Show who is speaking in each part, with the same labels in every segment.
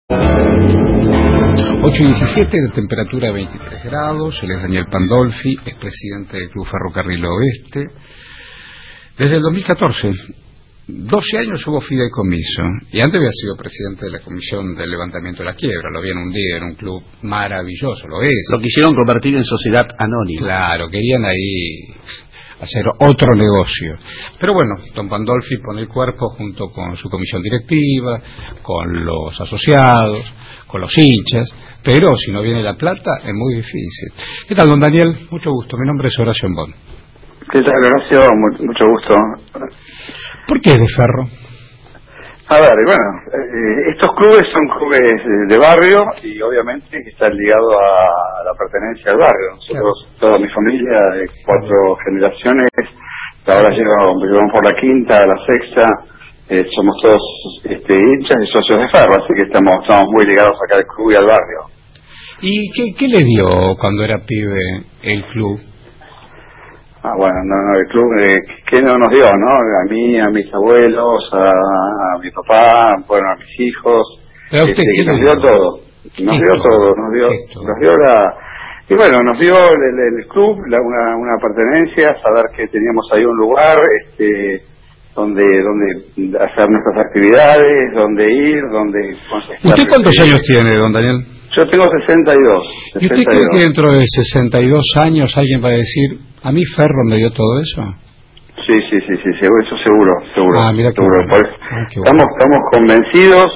Speaker 1: 8:17 de temperatura, 23 grados. Él es Daniel Pandolfi, es presidente del Club Ferrocarril Oeste. Desde el 2014, 12 años hubo fideicomiso, y antes había sido presidente de la Comisión del Levantamiento de la Quiebra. Lo habían hundido en un club maravilloso, lo es.
Speaker 2: Lo quisieron convertir en sociedad anónima.
Speaker 1: Claro, querían ahí hacer otro negocio. Pero bueno, don Pandolfi pone el cuerpo junto con su comisión directiva, con los asociados, con los hinchas, pero si no viene la plata es muy difícil. ¿Qué tal, don Daniel? Mucho gusto, mi nombre es Horacio Ambón.
Speaker 3: ¿Qué tal, Horacio? Mucho gusto.
Speaker 1: ¿Por qué de Ferro?
Speaker 3: A ver, bueno, estos clubes son clubes de barrio y obviamente que están ligados a la pertenencia al barrio. Nosotros, toda mi familia de 4 generaciones, ahora llevamos por la quinta, la sexta, somos todos hinchas y socios de Ferro, así que estamos muy ligados acá al club y al barrio.
Speaker 1: ¿Y qué le dio cuando era pibe el club?
Speaker 3: Bueno, no, el club, ¿qué no nos dio, no? A mí, a mis abuelos, a mi papá, bueno, a mis hijos.
Speaker 1: Pero usted,
Speaker 3: nos dio todo. Nos dio todo, nos dio la... Y bueno, nos dio el club, una pertenencia, saber que teníamos ahí un lugar, donde hacer nuestras actividades, donde ir, donde...
Speaker 1: ¿Usted cuántos años tiene, don Daniel?
Speaker 3: Yo tengo 62.
Speaker 1: ¿Y usted cree que dentro de 62 años alguien va a decir, a mí Ferro me dio todo eso?
Speaker 3: Sí, eso seguro.
Speaker 1: Ah, mira qué
Speaker 3: seguro.
Speaker 1: Bueno.
Speaker 3: Estamos convencidos,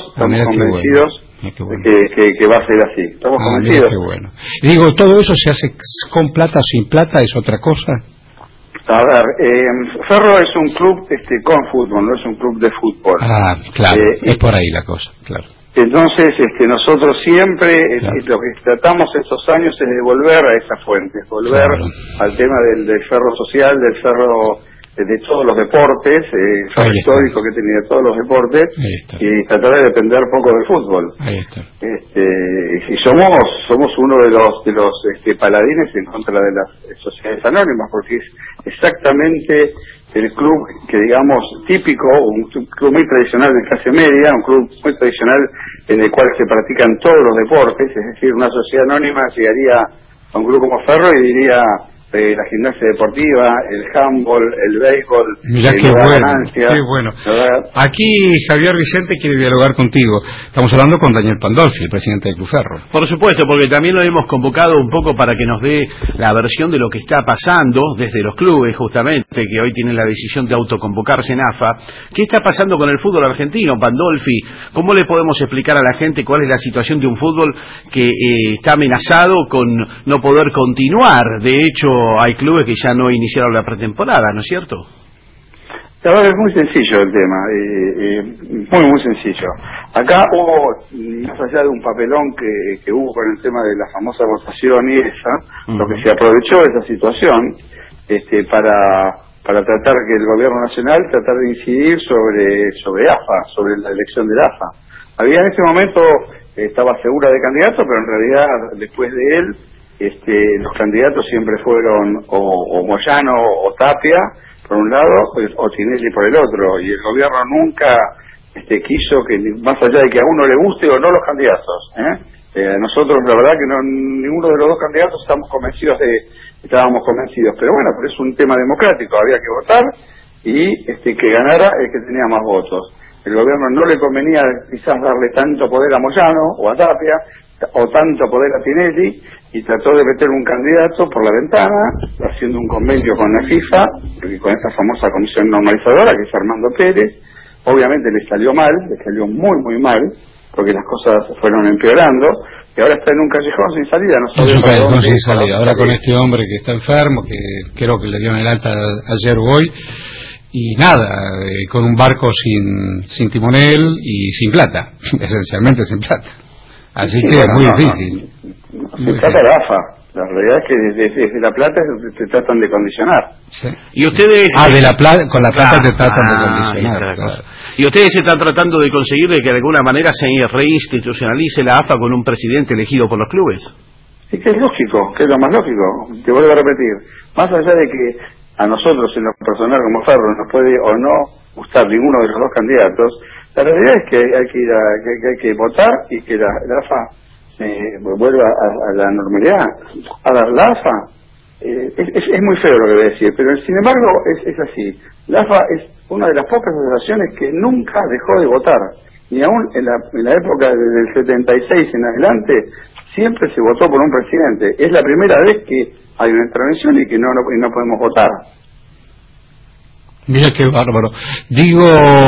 Speaker 3: de que va a ser así. Estamos convencidos.
Speaker 1: Mira qué bueno. Y digo, ¿todo eso se hace con plata o sin plata? ¿Es otra cosa?
Speaker 3: A ver, Ferro es un club con fútbol, no es un club de fútbol.
Speaker 1: Ah, claro, es por ahí la cosa, claro.
Speaker 3: Entonces, nosotros siempre, lo que tratamos estos años es de volver a esa fuente, volver al tema del ferro social, del ferro de todos los deportes, el ferro histórico que tenía todos los deportes, y tratar de depender poco del fútbol.
Speaker 1: Ahí está.
Speaker 3: Y somos uno de los paladines en contra de las sociedades anónimas, porque es exactamente el club que, digamos, típico, un club muy tradicional de clase media, un club muy tradicional en el cual se practican todos los deportes, es decir, una sociedad anónima llegaría a un club como Ferro y diría la gimnasia deportiva, el handball, el béisbol,
Speaker 1: mirá qué bueno. Aquí Javier Vicente quiere dialogar contigo. Estamos hablando con Daniel Pandolfi, el presidente del Club Ferro.
Speaker 2: Por supuesto, porque también lo hemos convocado un poco para que nos dé la versión de lo que está pasando desde los clubes, justamente, que hoy tienen la decisión de autoconvocarse en AFA. ¿Qué está pasando con el fútbol argentino, Pandolfi? ¿Cómo le podemos explicar a la gente cuál es la situación de un fútbol que está amenazado con no poder continuar? De hecho, hay clubes que ya no iniciaron la pretemporada, ¿no es cierto?
Speaker 3: La verdad es muy sencillo el tema, muy sencillo. Acá hubo, más allá de un papelón que hubo con el tema de la famosa votación y lo que se aprovechó de esa situación para tratar que el gobierno nacional tratar de incidir sobre AFA, sobre la elección del AFA. Había en ese momento, estaba segura de candidato, pero en realidad después de él, los candidatos siempre fueron o Moyano o Tapia por un lado o Tinelli por el otro, y el gobierno nunca quiso que, más allá de que a uno le guste o no los candidatos, nosotros la verdad que ninguno de los dos candidatos estábamos convencidos, pero bueno, pero es un tema democrático, había que votar y que ganara el que tenía más votos. El gobierno no le convenía quizás darle tanto poder a Moyano o a Tapia o tanto poder a Tinelli, y trató de meter un candidato por la ventana, haciendo un convenio con la FIFA, con esa famosa comisión normalizadora que es Armando Pérez. Obviamente le salió muy mal, porque las cosas fueron empeorando, y ahora está en un callejón sin salida, no sabe
Speaker 1: sin salida. Ahora con este hombre que está enfermo, que creo que le dieron el alta ayer o hoy, y nada, con un barco sin timonel y sin plata, esencialmente sin plata. Así que es muy difícil.
Speaker 3: Se trata de AFA. La realidad es que desde La Plata te tratan de condicionar.
Speaker 2: Sí. Y ustedes...
Speaker 1: con La Plata te tratan de condicionar.
Speaker 2: Claro. Y ustedes están tratando de conseguir de que de alguna manera se reinstitucionalice la AFA con un presidente elegido por los clubes.
Speaker 3: Sí, que es lógico, que es lo más lógico. Te vuelvo a repetir. Más allá de que a nosotros en lo personal como Ferro nos puede o no gustar ninguno de los dos candidatos, La realidad es que hay que ir que hay que votar y que la AFA vuelva a la normalidad. Ahora, la AFA es muy feo lo que voy a decir, pero sin embargo es así. La AFA es una de las pocas asociaciones que nunca dejó de votar, y aún en la época del 76 en adelante siempre se votó por un presidente. Es la primera vez que hay una intervención y que no podemos votar.
Speaker 1: Mira qué bárbaro. Digo,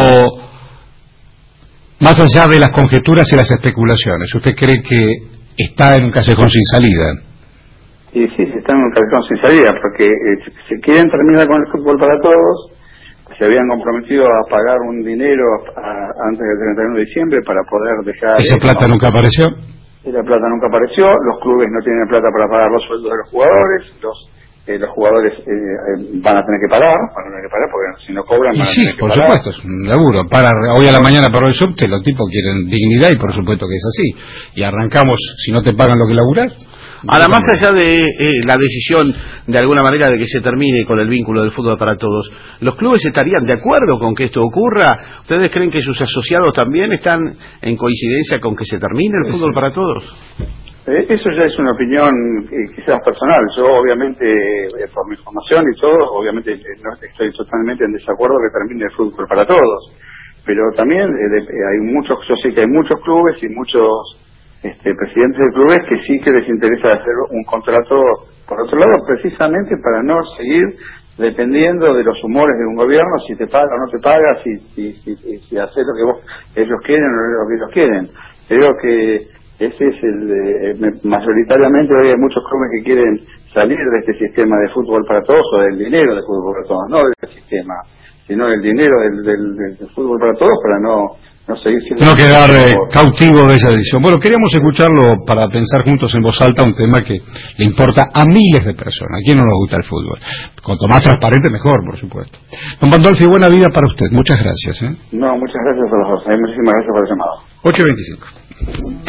Speaker 1: más allá de las conjeturas y las especulaciones, ¿usted cree que está en un callejón sin salida?
Speaker 3: Y sí, se está en un callejón sin salida, porque se quieren terminar con el fútbol para todos. Se habían comprometido a pagar un dinero antes del 31 de diciembre para poder dejar...
Speaker 1: ¿Esa plata nunca apareció?
Speaker 3: La plata nunca apareció, los clubes no tienen plata para pagar los sueldos de los jugadores, los jugadores van a tener que pagar porque si no cobran van a tener que pagar.
Speaker 1: Sí, por supuesto, es un laburo. Hoy a la mañana paró el subte, los tipos quieren dignidad y por supuesto que es así. Y arrancamos, si no te pagan lo que laburás.
Speaker 2: Ahora, más allá de la decisión, de alguna manera, de que se termine con el vínculo del fútbol para todos, ¿los clubes estarían de acuerdo con que esto ocurra? ¿Ustedes creen que sus asociados también están en coincidencia con que se termine el fútbol para todos?
Speaker 3: Eso ya es una opinión quizás personal. Yo, obviamente, por mi formación y todo, obviamente no estoy totalmente en desacuerdo que termine el fútbol para todos. Pero también yo sé que hay muchos clubes y muchos presidentes de clubes que sí que les interesa hacer un contrato, por otro lado, precisamente para no seguir dependiendo de los humores de un gobierno, si te paga o no te paga, si haces lo que ellos quieren o lo que ellos quieren. Creo que ese es mayoritariamente hoy hay muchos clubes que quieren salir de este sistema de fútbol para todos, o del dinero de fútbol para todos, no del sistema, sino del dinero del fútbol para todos, para no seguir siendo...
Speaker 1: No quedar cautivo de esa decisión. Bueno, queríamos escucharlo para pensar juntos en voz alta un tema que le importa a miles de personas. ¿A quién no nos gusta el fútbol? Cuanto más transparente, mejor, por supuesto. Don Pandolfi, buena vida para usted. Muchas gracias.
Speaker 3: No, muchas gracias a los dos. Muchísimas gracias por el llamado.
Speaker 1: 8:25.